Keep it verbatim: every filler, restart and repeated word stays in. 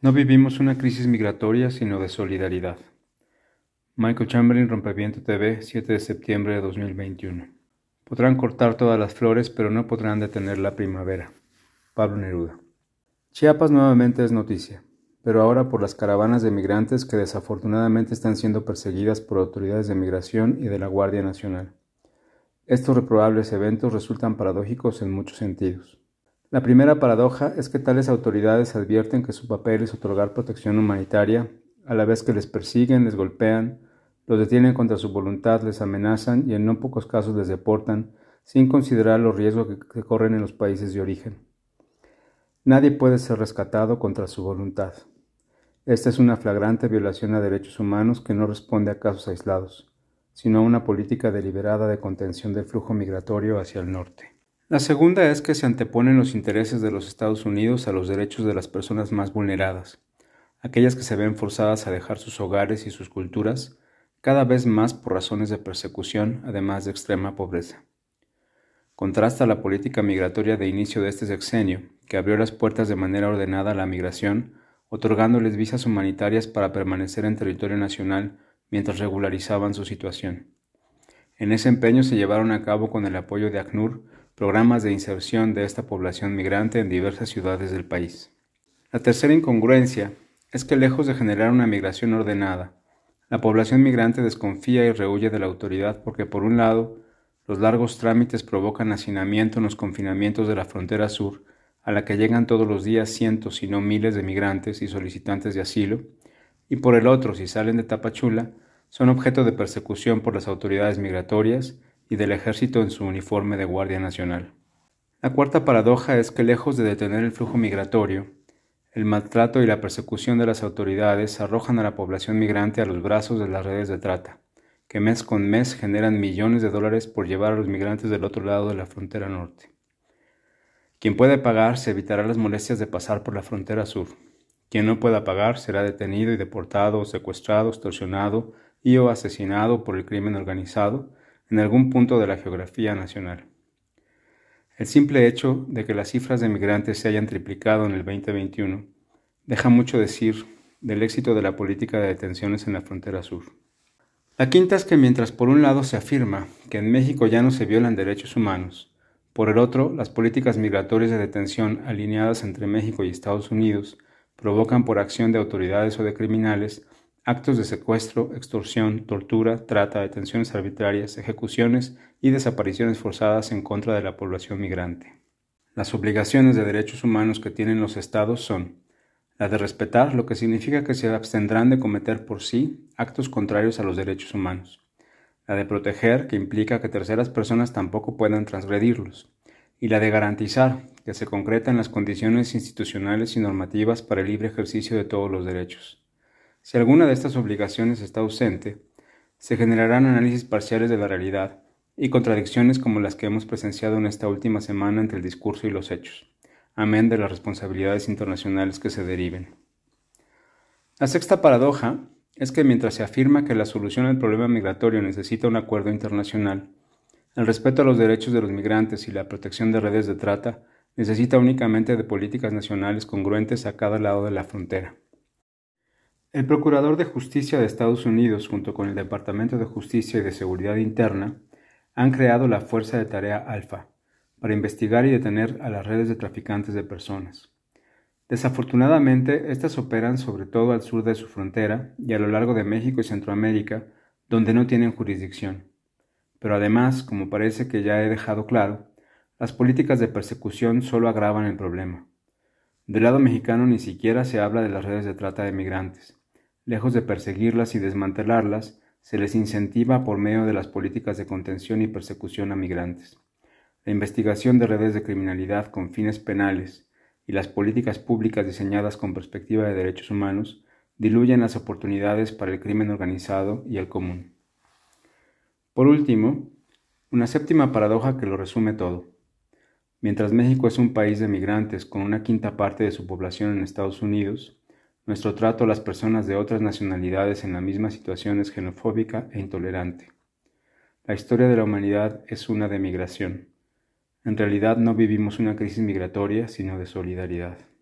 No vivimos una crisis migratoria, sino de solidaridad. Michael Chamberlain, Rompeviento T V, siete de septiembre de dos mil veintiuno. Podrán cortar todas las flores, pero no podrán detener la primavera. Pablo Neruda. Chiapas nuevamente es noticia, pero ahora por las caravanas de migrantes que desafortunadamente están siendo perseguidas por autoridades de migración y de la Guardia Nacional. Estos reprobables eventos resultan paradójicos en muchos sentidos. La primera paradoja es que tales autoridades advierten que su papel es otorgar protección humanitaria, a la vez que les persiguen, les golpean, los detienen contra su voluntad, les amenazan y en no pocos casos les deportan, sin considerar los riesgos que, que corren en los países de origen. Nadie puede ser rescatado contra su voluntad. Esta es una flagrante violación a derechos humanos que no responde a casos aislados, sino a una política deliberada de contención del flujo migratorio hacia el norte. La segunda es que se anteponen los intereses de los Estados Unidos a los derechos de las personas más vulneradas, aquellas que se ven forzadas a dejar sus hogares y sus culturas, cada vez más por razones de persecución, además de extrema pobreza. Contrasta la política migratoria de inicio de este sexenio, que abrió las puertas de manera ordenada a la migración, otorgándoles visas humanitarias para permanecer en territorio nacional mientras regularizaban su situación. En ese empeño se llevaron a cabo con el apoyo de ACNUR programas de inserción de esta población migrante en diversas ciudades del país. La tercera incongruencia es que lejos de generar una migración ordenada, la población migrante desconfía y rehúye de la autoridad porque, por un lado, los largos trámites provocan hacinamiento en los confinamientos de la frontera sur, a la que llegan todos los días cientos si no miles de migrantes y solicitantes de asilo, y por el otro, si salen de Tapachula, son objeto de persecución por las autoridades migratorias y del ejército en su uniforme de Guardia Nacional. La cuarta paradoja es que, lejos de detener el flujo migratorio, el maltrato y la persecución de las autoridades arrojan a la población migrante a los brazos de las redes de trata, que mes con mes generan millones de dólares por llevar a los migrantes del otro lado de la frontera norte. Quien puede pagar se evitará las molestias de pasar por la frontera sur. Quien no pueda pagar será detenido y deportado, secuestrado, extorsionado y o asesinado por el crimen organizado en algún punto de la geografía nacional. El simple hecho de que las cifras de migrantes se hayan triplicado en el veinte veintiuno deja mucho decir del éxito de la política de detenciones en la frontera sur. La quinta es que mientras por un lado se afirma que en México ya no se violan derechos humanos, por el otro, las políticas migratorias de detención alineadas entre México y Estados Unidos provocan por acción de autoridades o de criminales actos de secuestro, extorsión, tortura, trata, detenciones arbitrarias, ejecuciones y desapariciones forzadas en contra de la población migrante. Las obligaciones de derechos humanos que tienen los estados son la de respetar, lo que significa que se abstendrán de cometer por sí actos contrarios a los derechos humanos; la de proteger, que implica que terceras personas tampoco puedan transgredirlos; y la de garantizar, que se concreta en las condiciones institucionales y normativas para el libre ejercicio de todos los derechos. Si alguna de estas obligaciones está ausente, se generarán análisis parciales de la realidad y contradicciones como las que hemos presenciado en esta última semana entre el discurso y los hechos, amén de las responsabilidades internacionales que se deriven. La sexta paradoja es que mientras se afirma que la solución al problema migratorio necesita un acuerdo internacional, el respeto a los derechos de los migrantes y la protección de redes de trata necesita únicamente de políticas nacionales congruentes a cada lado de la frontera. El Procurador de Justicia de Estados Unidos, junto con el Departamento de Justicia y de Seguridad Interna, han creado la Fuerza de Tarea Alfa para investigar y detener a las redes de traficantes de personas. Desafortunadamente, estas operan sobre todo al sur de su frontera y a lo largo de México y Centroamérica, donde no tienen jurisdicción. Pero además, como parece que ya he dejado claro, las políticas de persecución solo agravan el problema. Del lado mexicano ni siquiera se habla de las redes de trata de migrantes. Lejos de perseguirlas y desmantelarlas, se les incentiva por medio de las políticas de contención y persecución a migrantes. La investigación de redes de criminalidad con fines penales y las políticas públicas diseñadas con perspectiva de derechos humanos diluyen las oportunidades para el crimen organizado y el común. Por último, una séptima paradoja que lo resume todo. Mientras México es un país de migrantes con una quinta parte de su población en Estados Unidos, nuestro trato a las personas de otras nacionalidades en la misma situación es xenofóbica e intolerante. La historia de la humanidad es una de migración. En realidad no vivimos una crisis migratoria, sino de solidaridad.